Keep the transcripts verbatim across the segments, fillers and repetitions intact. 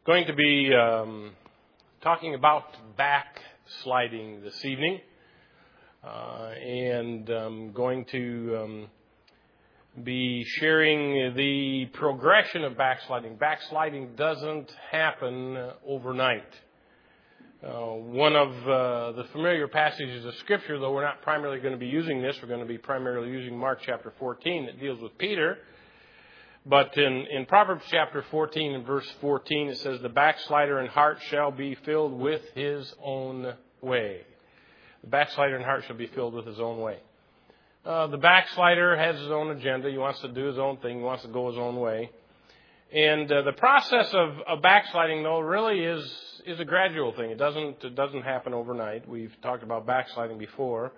Going to be um, talking about backsliding this evening, uh, and I'm going to um, be sharing the progression of backsliding. Backsliding doesn't happen overnight. Uh, one of uh, the familiar passages of Scripture, though we're not primarily going to be using this, we're going to be primarily using Mark chapter fourteen that deals with Peter. But in, in Proverbs chapter fourteen and verse fourteen, it says, "The backslider in heart shall be filled with his own way." The backslider in heart shall be filled with his own way. Uh, the backslider has his own agenda. He wants to do his own thing. He wants to go his own way. And uh, the process of, of backsliding, though, really is is a gradual thing. It doesn't it doesn't happen overnight. We've talked about backsliding before.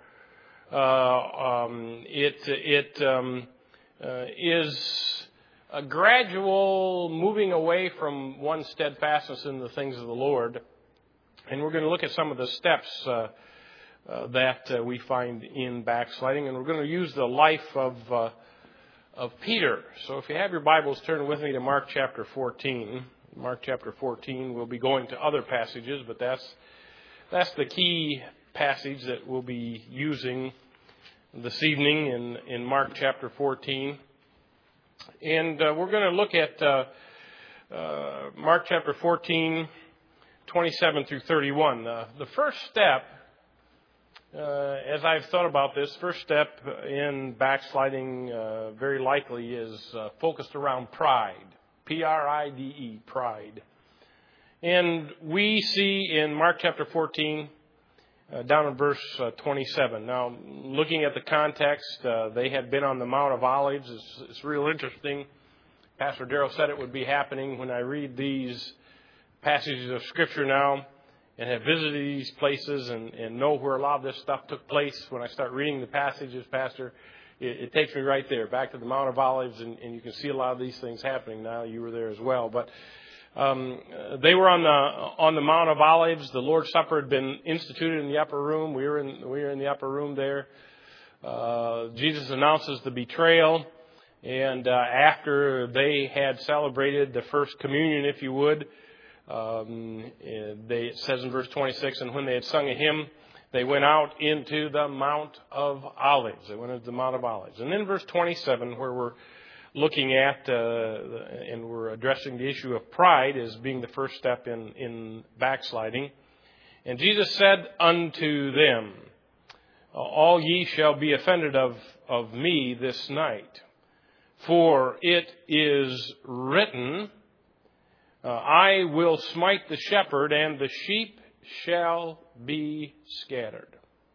Uh, um, it it um, uh, is a gradual moving away from one steadfastness in the things of the Lord. And we're going to look at some of the steps uh, uh, that uh, we find in backsliding. And we're going to use the life of uh, of Peter. So if you have your Bibles, turn with me to Mark chapter fourteen. Mark chapter fourteen. We'll be going to other passages, but that's that's the key passage that we'll be using this evening in, in Mark chapter fourteen. And uh, we're going to look at uh, uh, Mark chapter fourteen, twenty-seven through thirty-one. Uh, the first step, uh, as I've thought about this, first step in backsliding uh, very likely is uh, focused around pride. P R I D E, pride. And we see in Mark chapter fourteen, uh, down in verse uh, twenty-seven. Now, looking at the context, uh, they had been on the Mount of Olives. It's, it's real interesting. Pastor Darrell said it would be happening when I read these passages of Scripture now and have visited these places and, and know where a lot of this stuff took place. When I start reading the passages, Pastor, it, it takes me right there, back to the Mount of Olives, and, and you can see a lot of these things happening now. You were there as well. But Um, they were on the on the Mount of Olives. The Lord's Supper had been instituted in the upper room. We were in we were in the upper room there. Uh, Jesus announces the betrayal, and uh, after they had celebrated the first communion, if you would, um, they, it says in verse twenty-six, and when they had sung a hymn, they went out into the Mount of Olives. They went into the Mount of Olives, and then verse twenty-seven, where we're looking at, uh, and we're addressing the issue of pride as being the first step in, in backsliding. And Jesus said unto them, "All ye shall be offended of, of me this night. For it is written, uh, I will smite the shepherd, and the sheep shall be scattered.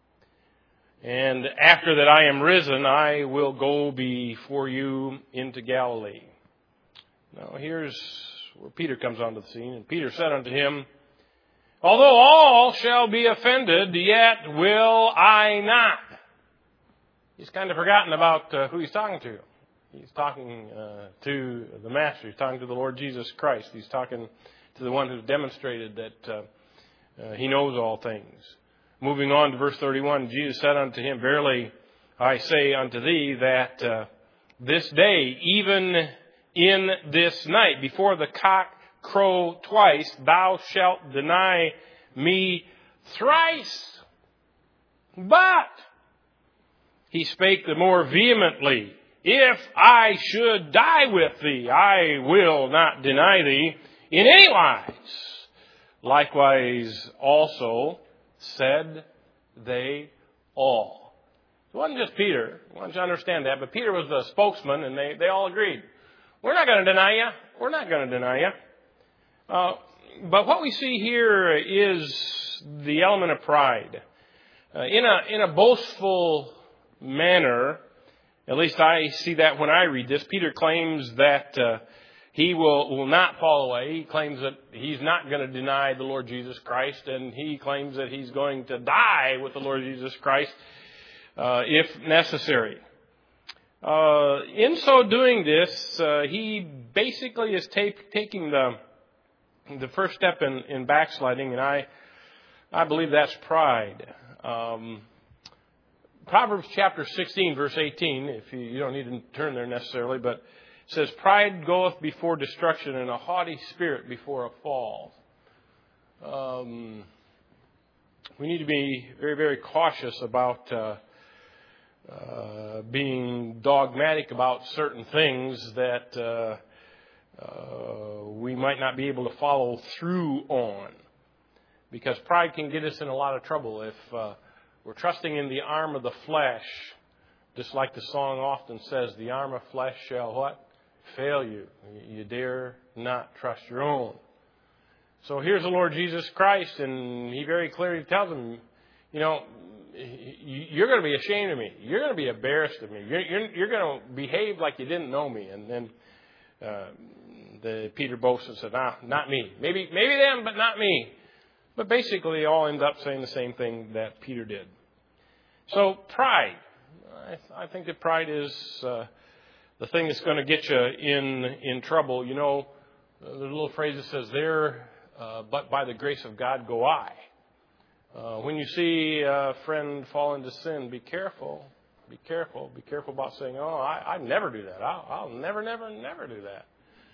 And after that I am risen, I will go before you into Galilee." Now here's where Peter comes onto the scene. "And Peter said unto him, Although all shall be offended, yet will I not." He's kind of forgotten about uh, who he's talking to. He's talking uh, to the Master. He's talking to the Lord Jesus Christ. He's talking to the one who's demonstrated that uh, uh, he knows all things. Moving on to verse thirty-one, Jesus said unto him, "Verily I say unto thee that uh, this day, even in this night, before the cock crow twice, thou shalt deny me thrice." But he spake the more vehemently, "If I should die with thee, I will not deny thee in any wise." Likewise also said they all. It wasn't just Peter. I want you to understand that. But Peter was the spokesman, and they, they all agreed. We're not going to deny you. We're not going to deny you. Uh, but what we see here is the element of pride. Uh, in a in a boastful manner, at least I see that when I read this, Peter claims that uh, he will, will not fall away. He claims that he's not going to deny the Lord Jesus Christ, and he claims that he's going to die with the Lord Jesus Christ uh, if necessary. Uh, in so doing this, uh, he basically is take, taking the the first step in, in backsliding, and I I believe that's pride. Um, Proverbs chapter sixteen, verse eighteen, if you, you don't need to turn there necessarily, but says, pride goeth before destruction, and a haughty spirit before a fall. Um, we need to be very, very cautious about uh, uh, being dogmatic about certain things that uh, uh, we might not be able to follow through on. Because pride can get us in a lot of trouble if uh, we're trusting in the arm of the flesh. Just like the song often says, the arm of flesh shall what? Fail you. You dare not trust your own. So here's the Lord Jesus Christ, and He very clearly tells him, you know, you're going to be ashamed of me. You're going to be embarrassed of me. You're, you're, you're going to behave like you didn't know me. And then uh, the Peter boasts and said, nah, not me. Maybe, maybe them, but not me. But basically, they all end up saying the same thing that Peter did. So pride. I think that pride is uh, the thing that's going to get you in in trouble. You know, there's a little phrase that says, there, uh, but by the grace of God go I. Uh, when you see a friend fall into sin, be careful. Be careful. Be careful about saying, oh, I, I never do that. I'll, I'll never, never, never do that.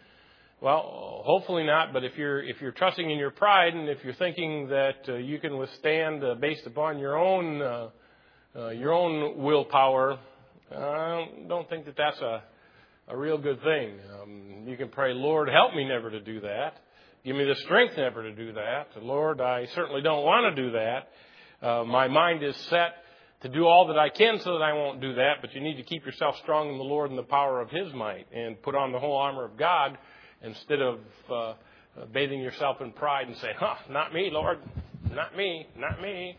Well, hopefully not. But if you're if you're trusting in your pride, and if you're thinking that uh, you can withstand uh, based upon your own uh, Uh, your own willpower, I don't think that that's a, a real good thing. Um, you can pray, Lord, help me never to do that. Give me the strength never to do that. Lord, I certainly don't want to do that. Uh, my mind is set to do all that I can so that I won't do that, but you need to keep yourself strong in the Lord and the power of His might and put on the whole armor of God instead of uh, bathing yourself in pride and say, huh, not me, Lord, not me, not me.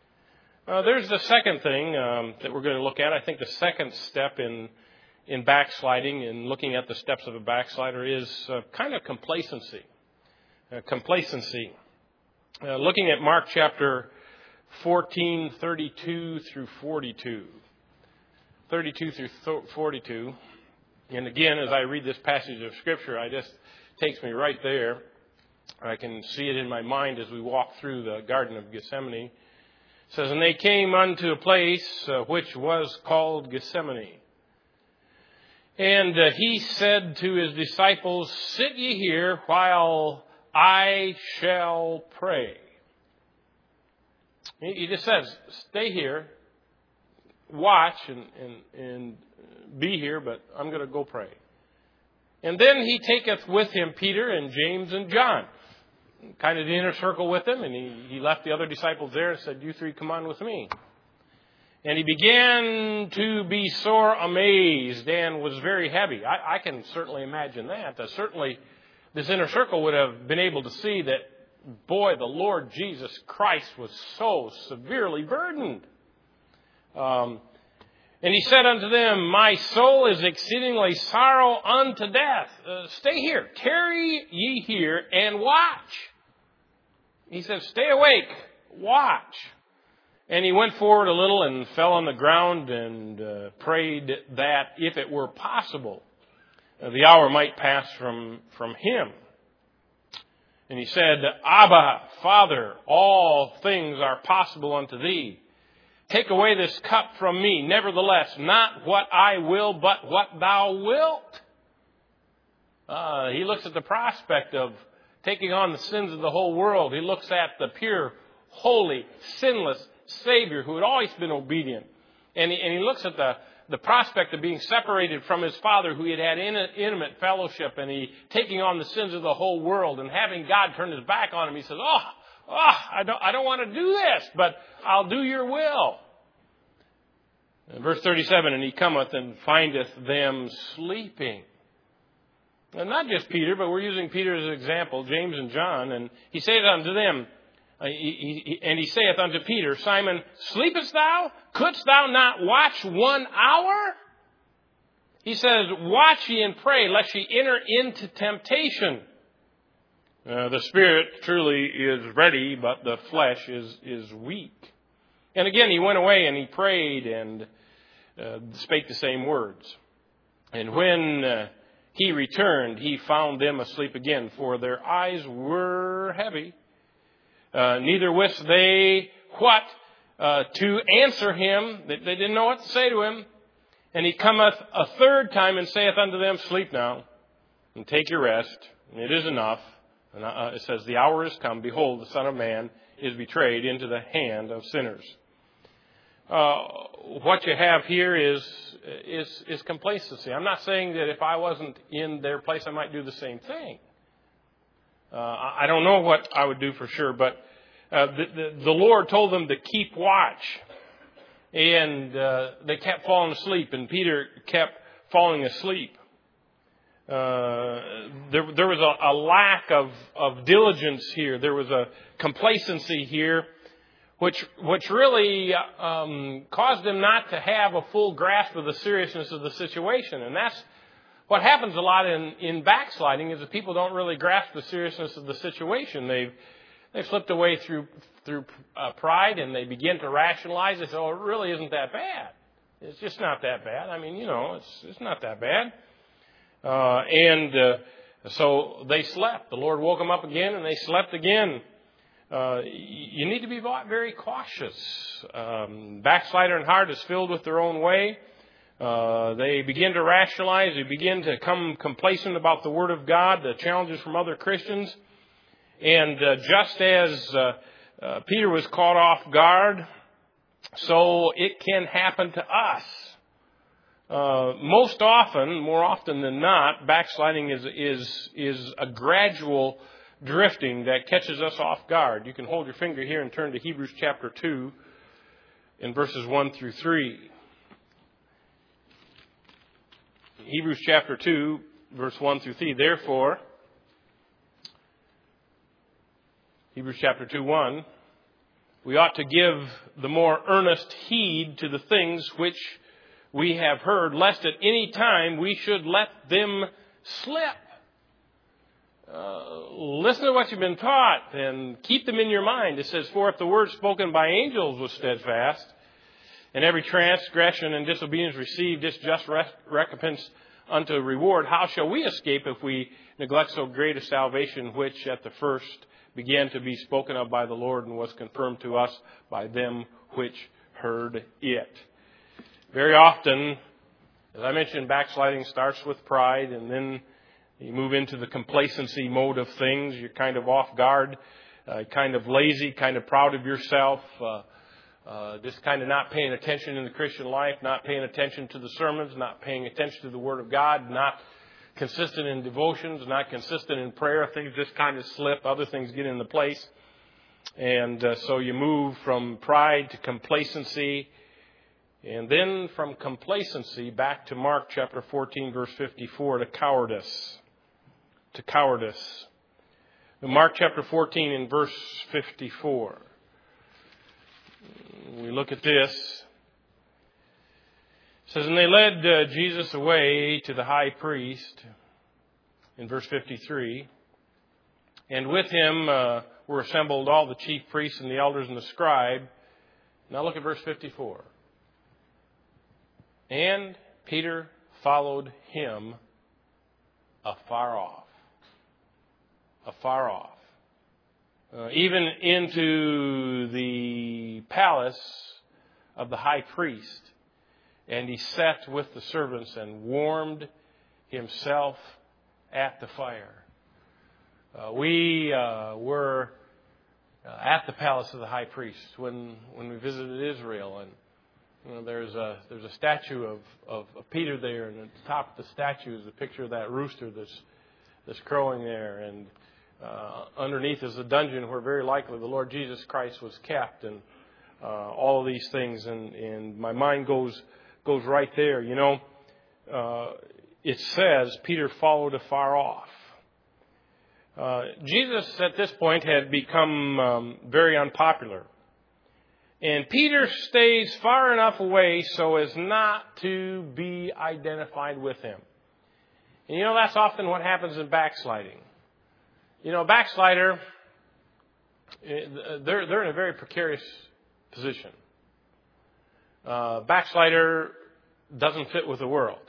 Uh, there's the second thing um, that we're going to look at. I think the second step in in backsliding and looking at the steps of a backslider is uh, kind of complacency. Uh, complacency. Uh, looking at Mark chapter fourteen, thirty-two through forty-two. thirty-two through forty-two. And again, as I read this passage of Scripture, I just takes me right there. I can see it in my mind as we walk through the Garden of Gethsemane. It says, and they came unto a place uh, which was called Gethsemane. And uh, he said to his disciples, sit ye here while I shall pray. He just says, stay here, watch and, and, and be here, but I'm going to go pray. And then he taketh with him Peter and James and John. Kind of the inner circle with him, and he, he left the other disciples there and said, you three come on with me. And he began to be sore amazed and was very heavy. I, I can certainly imagine that. Uh, certainly this inner circle would have been able to see that, boy, the Lord Jesus Christ was so severely burdened. Um, and he said unto them, my soul is exceedingly sorrow unto death. Uh, stay here, tarry ye here and watch. He says, stay awake, watch. And he went forward a little and fell on the ground and uh, prayed that if it were possible, uh, the hour might pass from, from him. And he said, Abba, Father, all things are possible unto thee. Take away this cup from me. Nevertheless, not what I will, but what thou wilt. Uh, he looks at the prospect of taking on the sins of the whole world. He looks at the pure, holy, sinless Savior who had always been obedient. And he, and he looks at the, the prospect of being separated from his Father who he had had in, intimate fellowship, and he taking on the sins of the whole world and having God turn his back on him. He says, oh, oh I don't, I don't want to do this, but I'll do your will. In verse thirty-seven, and he cometh and findeth them sleeping. And not just Peter, but we're using Peter as an example, James and John. And he saith unto them, uh, he, he, and he saith unto Peter, Simon, sleepest thou? Couldst thou not watch one hour? He says, watch ye and pray, lest ye enter into temptation. Uh, the spirit truly is ready, but the flesh is, is weak. And again, he went away and he prayed and uh, spake the same words. And when uh, he returned, he found them asleep again, for their eyes were heavy. Uh, neither wist they what uh, to answer him. They, they didn't know what to say to him. And he cometh a third time and saith unto them, Sleep now, and take your rest. And it is enough. And uh, it says, The hour is come. Behold, the Son of Man is betrayed into the hand of sinners. Uh, what you have here is, is, is complacency. I'm not saying that if I wasn't in their place, I might do the same thing. Uh, I don't know what I would do for sure, but uh, the, the, the Lord told them to keep watch. And uh, they kept falling asleep, and Peter kept falling asleep. Uh, there, there was a, a lack of, of diligence here. There was a complacency here, which which really um, caused them not to have a full grasp of the seriousness of the situation. And that's what happens a lot in, in backsliding, is that people don't really grasp the seriousness of the situation. They've they've slipped away through through uh, pride, and they begin to rationalize. They say, "Oh, it really isn't that bad. It's just not that bad. I mean, you know, it's it's not that bad." Uh, and uh, so they slept. The Lord woke them up again, and they slept again. Uh, you need to be very cautious. Um, backslider and heart is filled with their own way. Uh, they begin to rationalize. They begin to come complacent about the Word of God, the challenges from other Christians. And uh, just as uh, uh, Peter was caught off guard, so it can happen to us. Uh, most often, more often than not, backsliding is is is a gradual drifting that catches us off guard. You can hold your finger here and turn to Hebrews chapter two in verses one through three. Hebrews chapter two, verse one through three. Therefore, Hebrews chapter two, one, we ought to give the more earnest heed to the things which we have heard, lest at any time we should let them slip. Uh, listen to what you've been taught and keep them in your mind. It says, For if the word spoken by angels was steadfast, and every transgression and disobedience received its just recompense unto reward, how shall we escape if we neglect so great a salvation, which at the first began to be spoken of by the Lord and was confirmed to us by them which heard it? Very often, as I mentioned, backsliding starts with pride, and then you move into the complacency mode of things. You're kind of off guard, uh, kind of lazy, kind of proud of yourself, uh, uh, just kind of not paying attention in the Christian life, not paying attention to the sermons, not paying attention to the Word of God, not consistent in devotions, not consistent in prayer. Things just kind of slip. Other things get into place. And uh, so you move from pride to complacency. And then from complacency back to Mark chapter fourteen, verse fifty-four, to cowardice. To cowardice. In Mark chapter fourteen and verse fifty-four, we look at this. It says, And they led uh, Jesus away to the high priest, in verse fifty-three. And with him uh, were assembled all the chief priests and the elders and the scribe. Now look at verse fifty-four. And Peter followed him afar off. Afar off. Uh, even into the palace of the high priest. And he sat with the servants and warmed himself at the fire. Uh, we uh, were uh, at the palace of the high priest when, when we visited Israel, and You know, there's a there's a statue of, of, of Peter there, and at the top of the statue is a picture of that rooster that's that's crowing there, and uh, underneath is a dungeon where very likely the Lord Jesus Christ was kept, and uh, all of these things, and, and my mind goes goes right there. You know, uh, it says Peter followed afar off. Uh, Jesus at this point had become um, very unpopular. And Peter stays far enough away so as not to be identified with him. And you know, that's often what happens in backsliding. You know, backslider, they're, they're in a very precarious position. Uh, backslider doesn't fit with the world.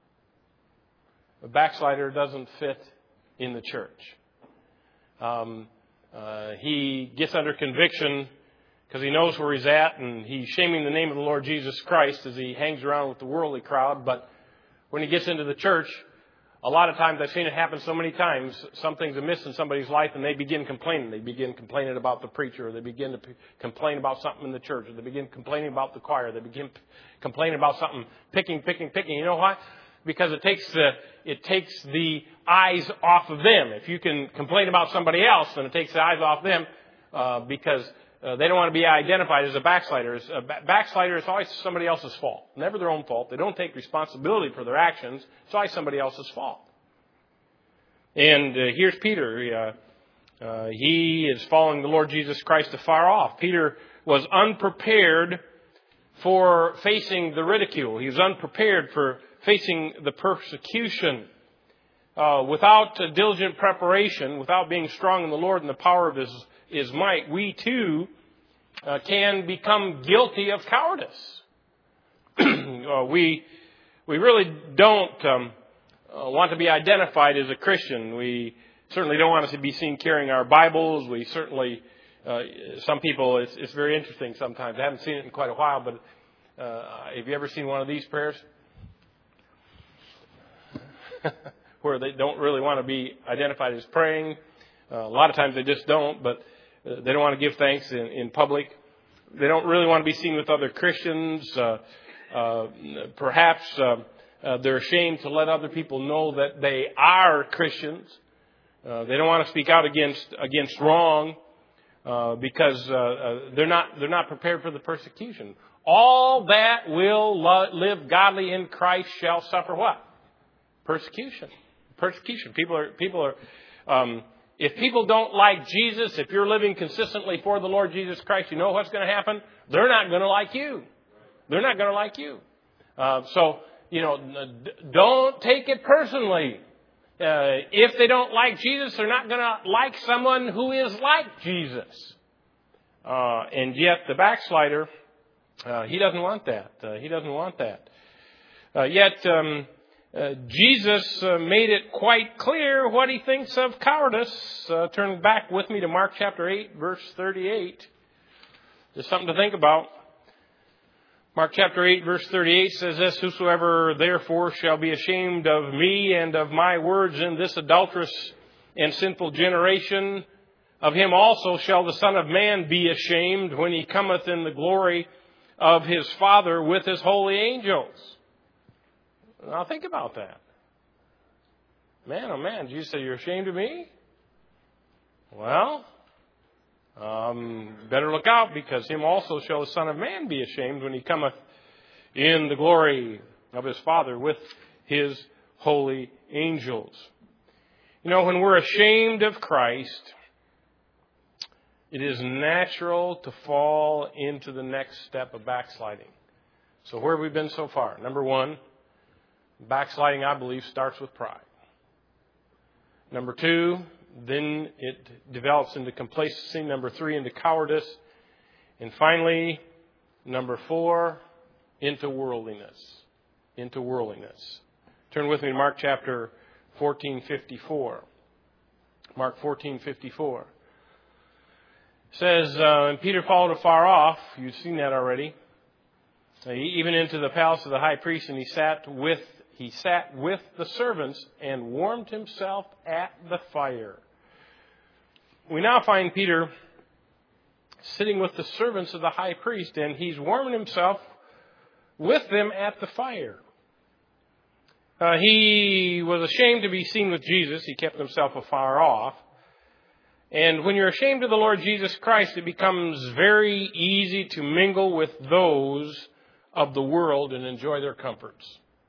A backslider doesn't fit in the church. Um, uh, he gets under conviction because he knows where he's at, and he's shaming the name of the Lord Jesus Christ as he hangs around with the worldly crowd. But when he gets into the church, a lot of times, I've seen it happen so many times, something's amiss in somebody's life and they begin complaining. They begin complaining about the preacher, or they begin to p- complain about something in the church, or they begin complaining about the choir, they begin p- complaining about something, picking, picking, picking. You know why? Because it takes the, it takes the eyes off of them. If you can complain about somebody else, then it takes the eyes off them, uh, because uh, they don't want to be identified as a backslider. A backslider is always somebody else's fault, never their own fault. They don't take responsibility for their actions. It's always somebody else's fault. And uh, here's Peter. Uh, uh, he is following the Lord Jesus Christ afar off. Peter was unprepared for facing the ridicule. He was unprepared for facing the persecution. Uh, without uh, diligent preparation, without being strong in the Lord and the power of His, His might, we too uh, can become guilty of cowardice. uh, we we really don't um, uh, want to be identified as a Christian. We certainly don't want to be seen carrying our Bibles. We certainly, uh, some people, it's, it's very interesting sometimes. I haven't seen it in quite a while, but uh, have you ever seen one of these prayers? Where they don't really want to be identified as praying. Uh, a lot of times they just don't, but uh, they don't want to give thanks in, in public. They don't really want to be seen with other Christians. Uh, uh, perhaps uh, uh, they're ashamed to let other people know that they are Christians. Uh, they don't want to speak out against against wrong uh, because uh, uh, they're not they're not prepared for the persecution. All that will lo- live godly in Christ shall suffer what? Persecution. Persecution. People are, people are, um, if people don't like Jesus, if you're living consistently for the Lord Jesus Christ, you know what's going to happen? They're not going to like you. They're not going to like you. Uh, so, you know, don't take it personally. Uh, if they don't like Jesus, they're not going to like someone who is like Jesus. Uh, and yet the backslider, uh, he doesn't want that. Uh, he doesn't want that. Uh, yet, um, Uh, Jesus uh, made it quite clear what he thinks of cowardice. Uh, turn back with me to Mark chapter eight, verse thirty-eight. There's something to think about. Mark chapter eight, verse thirty-eight says this, "Whosoever therefore shall be ashamed of me and of my words in this adulterous and sinful generation, of him also shall the Son of Man be ashamed when he cometh in the glory of his Father with his holy angels." Now think about that. Man, oh man, Jesus said, "You're ashamed of me?" Well, um, better look out, because him also shall the Son of Man be ashamed when he cometh in the glory of his Father with his holy angels. You know, when we're ashamed of Christ, it is natural to fall into the next step of backsliding. So where have we been so far? Number one, backsliding, I believe, starts with pride. Number two, then it develops into complacency. Number three, into cowardice. And finally, number four, into worldliness. Into worldliness. Turn with me to Mark chapter fourteen fifty-four. Mark fourteen fifty-four. It says, uh, and Peter followed afar off. You've seen that already. Even into the palace of the high priest, and he sat with He sat with the servants and warmed himself at the fire. We now find Peter sitting with the servants of the high priest, and he's warming himself with them at the fire. Uh, he was ashamed to be seen with Jesus. He kept himself afar off. And when you're ashamed of the Lord Jesus Christ, it becomes very easy to mingle with those of the world and enjoy their comforts.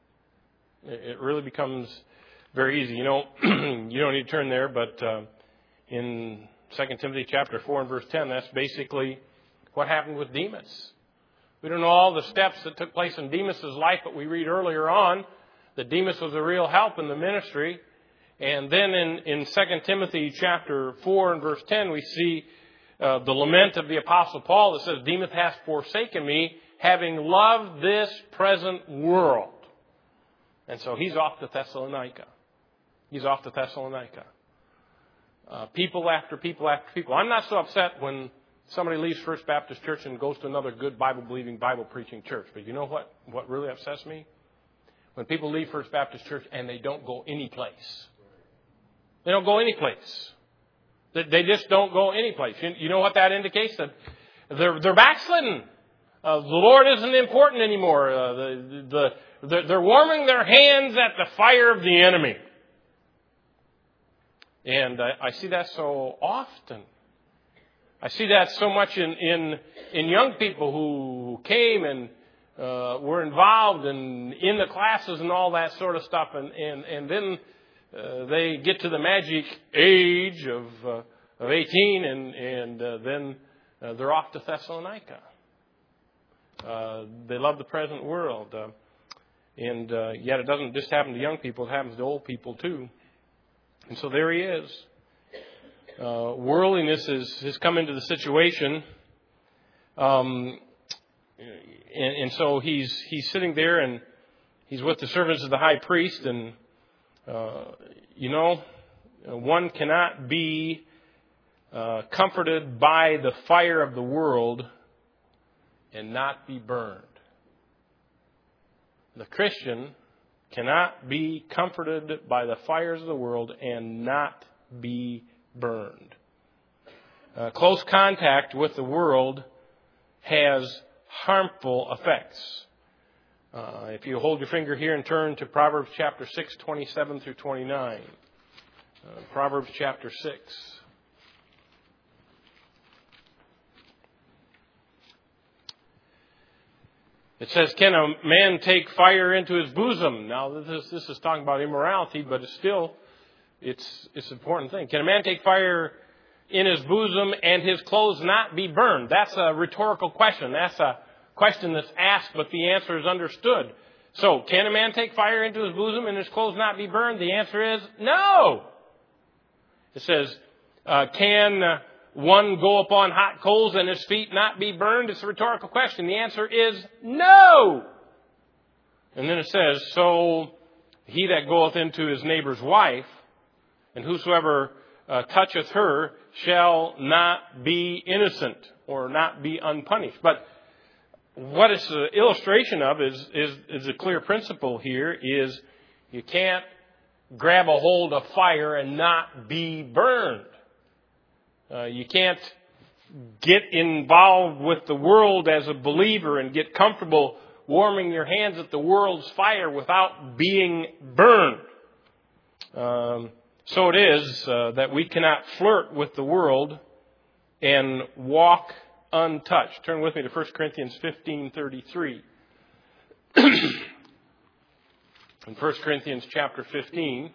It really becomes very easy. You know, you don't need to turn there, but uh, in Second Timothy chapter four and verse ten, that's basically what happened with Demas. We don't know all the steps that took place in Demas' life, but we read earlier on that Demas was a real help in the ministry. And then in, in Second Timothy chapter four and verse ten, we see uh, the lament of the Apostle Paul that says, "Demas hath forsaken me, having loved this present world." And so he's off to Thessalonica. He's off to Thessalonica. Uh, people after people after people. I'm not so upset when Somebody leaves First Baptist Church and goes to another good Bible-believing, Bible-preaching church. But you know what? What really upsets me? When people leave First Baptist Church and they don't go anyplace. They don't go anyplace. They just don't go anyplace. You know what that indicates? That they're, they're backslidden. Uh, the Lord isn't important anymore. Uh, the, the, they're warming their hands at the fire of the enemy. And I, I see that so often. I see that so much in, in, in young people who came and uh, were involved in, in the classes and all that sort of stuff. And, and, and then uh, they get to the magic age of, uh, of eighteen and, and uh, then uh, they're off to Thessalonica. Uh, they love the present world. Uh, and uh, yet it doesn't just happen to young people. It happens to old people too. And so there he is. Uh, worldliness is, has come into the situation. Um, and, and so he's he's sitting there and he's with the servants of the high priest. And, uh, you know, one cannot be uh, comforted by the fire of the world and not be burned. The Christian cannot be comforted by the fires of the world and not be burned. Uh, close contact with the world has harmful effects. Uh, if you hold your finger here and turn to Proverbs chapter six, twenty-seven through twenty-nine. Uh, Proverbs chapter six. It says, can a man take fire into his bosom? Now, this is, this is talking about immorality, but it's still, it's, it's an important thing. Can a man take fire in his bosom and his clothes not be burned? That's a rhetorical question. That's a question that's asked, but the answer is understood. So, can a man take fire into his bosom and his clothes not be burned? The answer is no. It says, uh, can uh, one go upon hot coals and his feet not be burned? It's a rhetorical question. The answer is no. And then it says, so he that goeth into his neighbor's wife, and whosoever uh, toucheth her shall not be innocent or not be unpunished. But what it's an illustration of is, is, is a clear principle here is you can't grab a hold of fire and not be burned. Uh, you can't get involved with the world as a believer and get comfortable warming your hands at the world's fire without being burned. Um, so it is uh, that we cannot flirt with the world and walk untouched. Turn with me to First Corinthians fifteen thirty-three. In First Corinthians chapter fifteen,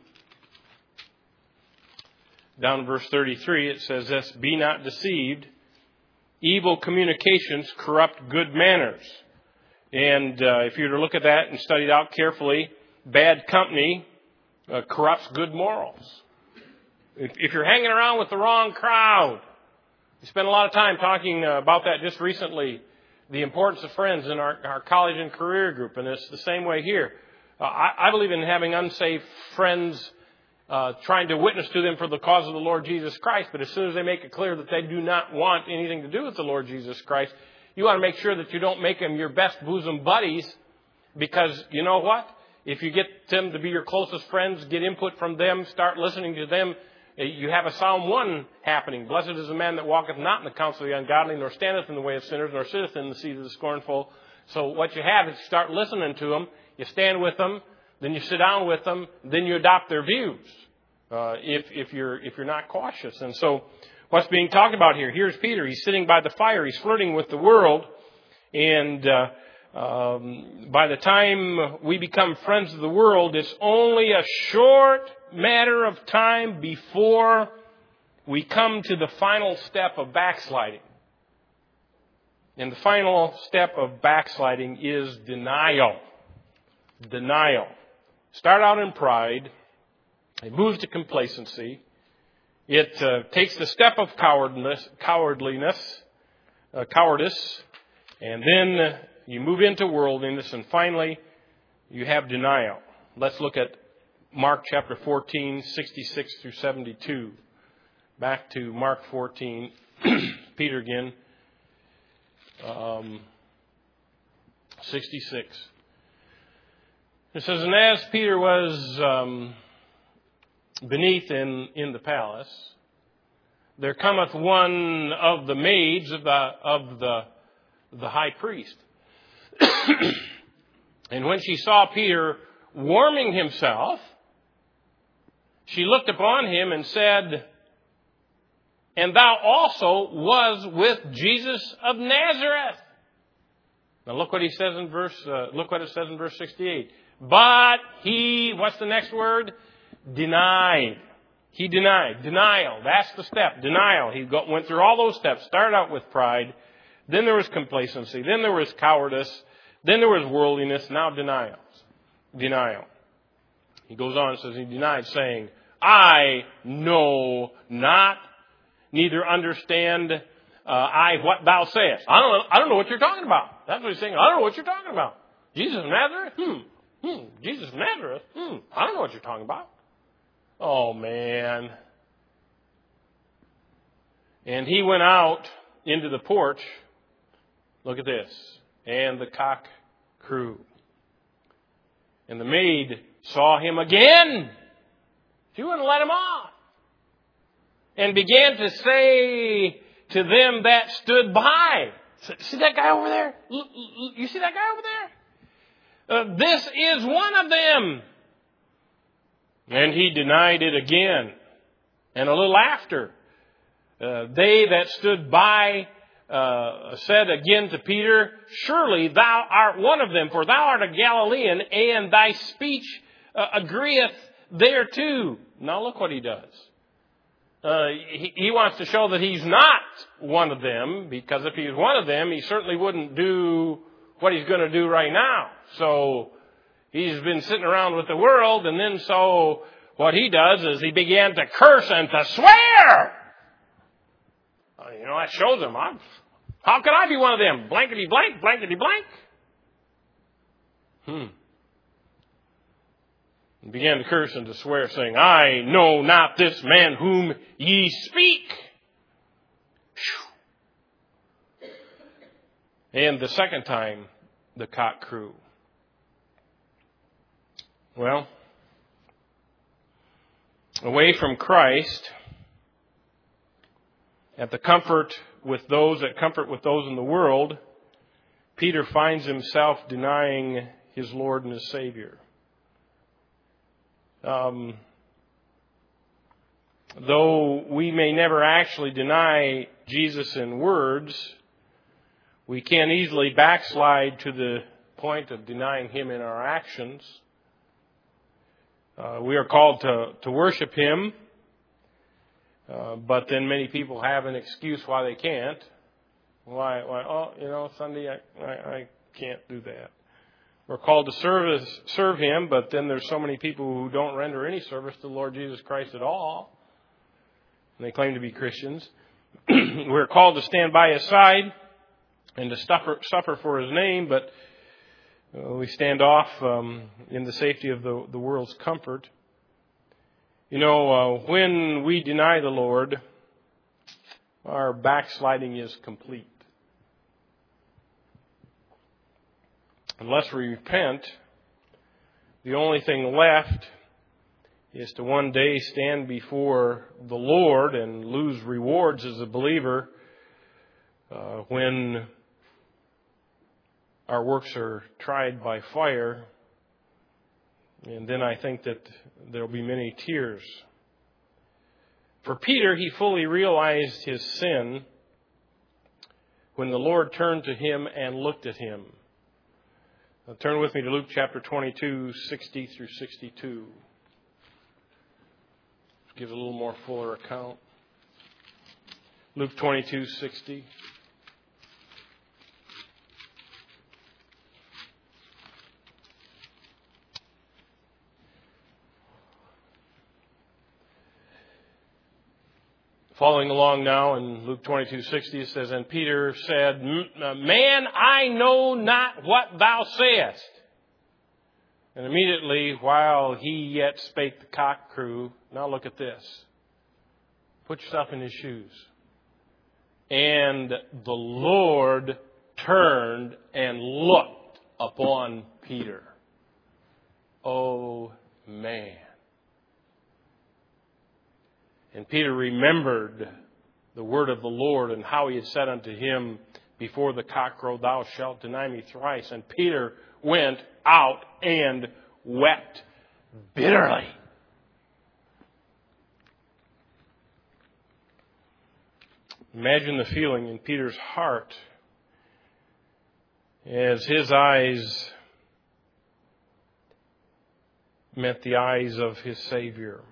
down in verse thirty-three, it says this, be not deceived. Evil communications corrupt good manners. And uh, if you were to look at that and study it out carefully, bad company uh, corrupts good morals. If, if you're hanging around with the wrong crowd, we spent a lot of time talking uh, about that just recently, the importance of friends in our, our college and career group, and it's the same way here. Uh, I, I believe in having unsaved friends, uh, trying to witness to them for the cause of the Lord Jesus Christ, but as soon as they make it clear that they do not want anything to do with the Lord Jesus Christ, you want to make sure that you don't make them your best bosom buddies, because you know what? If you get them to be your closest friends, get input from them, start listening to them, you have a Psalm one happening. Blessed is the man that walketh not in the counsel of the ungodly, nor standeth in the way of sinners, nor sitteth in the seat of the scornful. So what you have is you start listening to them, you stand with them, then you sit down with them, then you adopt their views. Uh, if if you're if you're not cautious. And so what's being talked about here? Here's Peter. He's sitting by the fire. He's flirting with the world. And uh, um, by the time we become friends of the world, it's only a short matter of time before we come to the final step of backsliding. And the final step of backsliding is denial. Denial. Start out in pride. It moves to complacency. It uh, takes the step of cowardliness, cowardliness, uh, cowardice, and then uh, you move into worldliness, and finally you have denial. Let's look at Mark chapter fourteen, sixty-six through seventy-two. Back to Mark fourteen, Peter again. Um, sixty-six. It says, and as Peter was um, beneath in, in the palace, there cometh one of the maids of the of the the high priest. And when she saw Peter warming himself, she looked upon him and said, and thou also was with Jesus of Nazareth. Now look what he says in verse. Uh, look what it says in verse sixty-eight. But he, what's the next word? Denied. He denied. Denial. That's the step. Denial. He got, went through all those steps. Started out with pride. Then there was complacency. Then there was cowardice. Then there was worldliness. Now denials. Denial. He goes on and says he denied, saying, I know not, neither understand uh, I what thou sayest. I don't, I don't know what you're talking about. That's what he's saying. I don't know what you're talking about. Jesus of Nazareth? Hmm. Hmm. Jesus of Nazareth? Hmm. I don't know what you're talking about. Oh, man. And he went out into the porch. Look at this. And the cock crew. And the maid saw him again. She wouldn't let him off. And began to say to them that stood by. See that guy over there? You see that guy over there? Uh, this is one of them. And he denied it again. And a little after, uh, they that stood by uh, said again to Peter, surely thou art one of them, for thou art a Galilean, and thy speech uh, agreeth thereto. Now look what he does. Uh, he, he wants to show that he's not one of them, because if he was one of them, he certainly wouldn't do what he's going to do right now. So he's been sitting around with the world, and then so what he does is he began to curse and to swear. Uh, you know, that shows him, I'm, how can I be one of them? Blankety blank, blankety blank. Hmm. He began to curse and to swear, saying, I know not this man whom ye speak. Whew. And the second time, the cock crew. Well, away from Christ, at the comfort with those, at comfort with those in the world, Peter finds himself denying his Lord and his Savior. Um, though we may never actually deny Jesus in words, we can easily backslide to the point of denying Him in our actions. Uh, we are called to, to worship Him, uh, but then many people have an excuse why they can't. Why? Why? Oh, you know, Sunday I, I, I can't do that. We're called to serve serve Him, but then there's so many people who don't render any service to the Lord Jesus Christ at all, and they claim to be Christians. We're called to stand by His side and to suffer, suffer for His name, but uh, we stand off um, in the safety of the, the world's comfort. You know, uh, when we deny the Lord, our backsliding is complete. Unless we repent, the only thing left is to one day stand before the Lord and lose rewards as a believer uh, when our works are tried by fire. And then I think that there will be many tears. For Peter, he fully realized his sin when the Lord turned to him and looked at him. Now, turn with me to Luke chapter twenty-two, sixty through sixty-two. Give a little more fuller account. Luke twenty-two, sixty. Following along now in Luke twenty-two, sixty, it says, and Peter said, Man, I know not what thou sayest. And immediately, while he yet spake, the cock crew. Now look at this. Put yourself in his shoes. And the Lord turned and looked upon Peter. Oh, man. And Peter remembered the word of the Lord and how he had said unto him, before the cock crow, thou shalt deny me thrice. And Peter went out and wept bitterly. Imagine the feeling in Peter's heart as his eyes met the eyes of his Savior.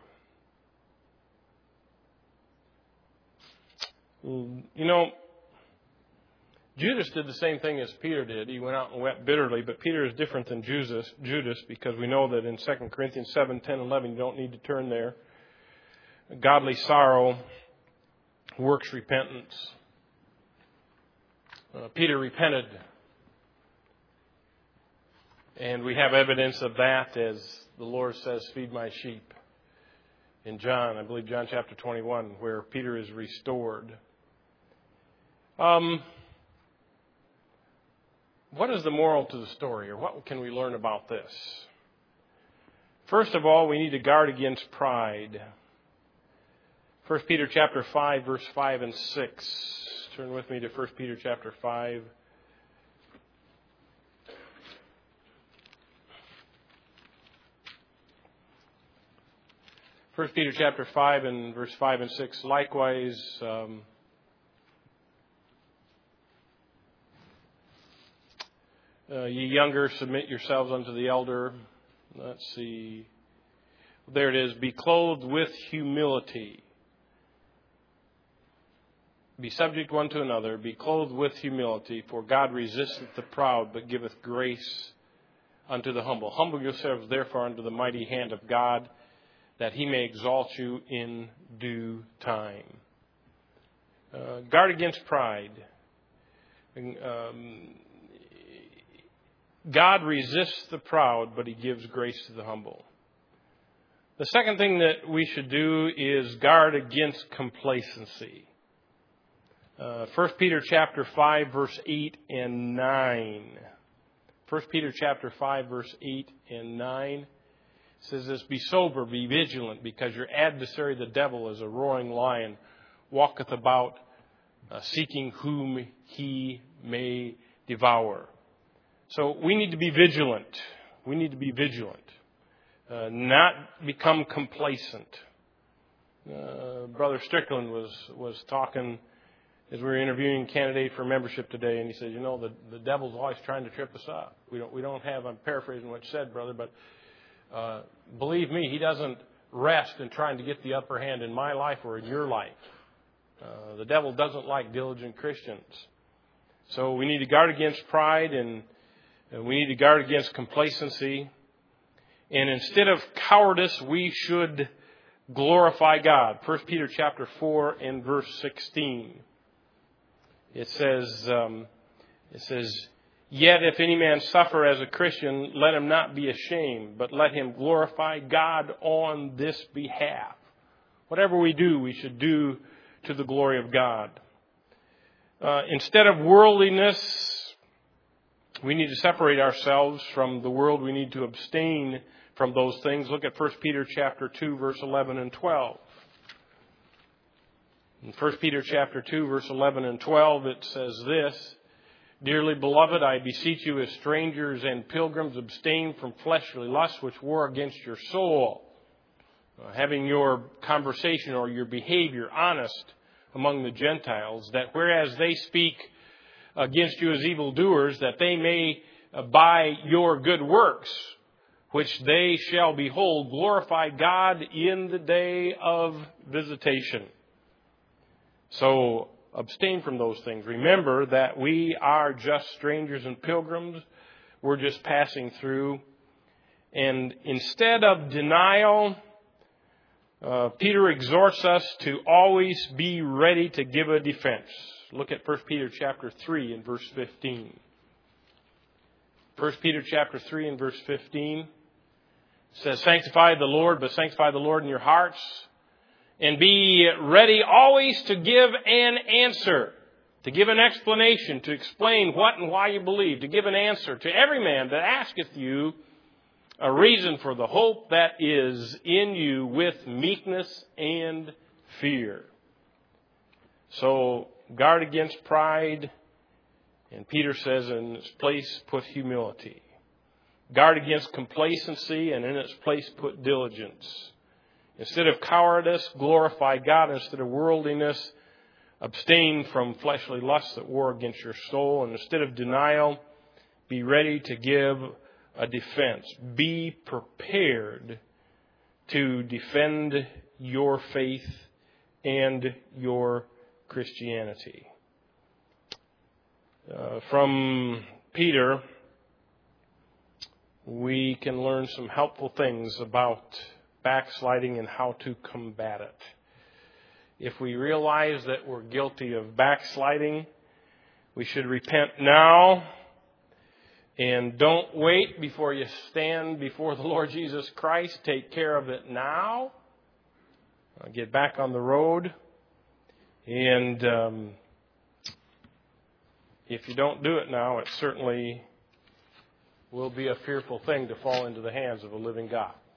You know, Judas did the same thing as Peter did. He went out and wept bitterly, but Peter is different than Judas, Judas because we know that in Second Corinthians seven, ten, eleven, you don't need to turn there. Godly sorrow works repentance. Uh, Peter repented, and we have evidence of that as the Lord says, feed my sheep. In John, I believe John chapter twenty-one, where Peter is restored. Um... What is the moral to the story, or what can we learn about this? First of all, we need to guard against pride. First Peter chapter five, verse five and six. Turn with me to First Peter chapter five. First Peter chapter five and verse five and six. Likewise, um, Uh, ye younger, submit yourselves unto the elder. Let's see. There it is. Be clothed with humility. Be subject one to another. Be clothed with humility. For God resisteth the proud, but giveth grace unto the humble. Humble yourselves therefore unto the mighty hand of God, that he may exalt you in due time. Uh, guard against pride. Um, God resists the proud, but he gives grace to the humble. The second thing that we should do is guard against complacency. Uh, First Peter chapter five, verse eight and nine. First Peter chapter five, verse eight and nine says this, be sober, be vigilant, because your adversary, the devil, as a roaring lion, walketh about, uh, seeking whom he may devour. So we need to be vigilant. We need to be vigilant. Uh, not become complacent. Uh, Brother Strickland was, was talking as we were interviewing a candidate for membership today, and he said, you know, the, the devil's always trying to trip us up. We don't, we don't have, I'm paraphrasing what you said, brother, but uh, believe me, he doesn't rest in trying to get the upper hand in my life or in your life. Uh, the devil doesn't like diligent Christians. So we need to guard against pride, and And we need to guard against complacency. And instead of cowardice, we should glorify God. First Peter chapter four and verse sixteen. It says, um, it says, yet if any man suffer as a Christian, let him not be ashamed, but let him glorify God on this behalf. Whatever we do, we should do to the glory of God. Uh, instead of worldliness, we need to separate ourselves from the world. We need to abstain from those things. Look at First Peter chapter two, verse eleven and twelve. In First Peter chapter two, verse eleven and twelve, it says this, dearly beloved, I beseech you as strangers and pilgrims, abstain from fleshly lusts which war against your soul, uh, having your conversation or your behavior honest among the Gentiles, that whereas they speak against you as evildoers, that they may, uh, by your good works, which they shall behold, glorify God in the day of visitation. So abstain from those things. Remember that we are just strangers and pilgrims. We're just passing through. And instead of denial, uh, Peter exhorts us to always be ready to give a defense. Look at First Peter chapter three and verse fifteen. First Peter chapter three and verse fifteen says, sanctify the Lord, but sanctify the Lord in your hearts, and be ready always to give an answer to give an explanation, to explain what and why you believe, to give an answer to every man that asketh you a reason for the hope that is in you with meekness and fear. So guard against pride, and Peter says in its place put humility. Guard against complacency, and in its place put diligence. Instead of cowardice, glorify God. Instead of worldliness, abstain from fleshly lusts that war against your soul. And instead of denial, be ready to give a defense. Be prepared to defend your faith and your Christianity. Uh, from Peter, we can learn some helpful things about backsliding and how to combat it. If we realize that we're guilty of backsliding, we should repent now. And don't wait before you stand before the Lord Jesus Christ. Take care of it now. Get back on the road. And um, if you don't do it now, it certainly will be a fearful thing to fall into the hands of a living God.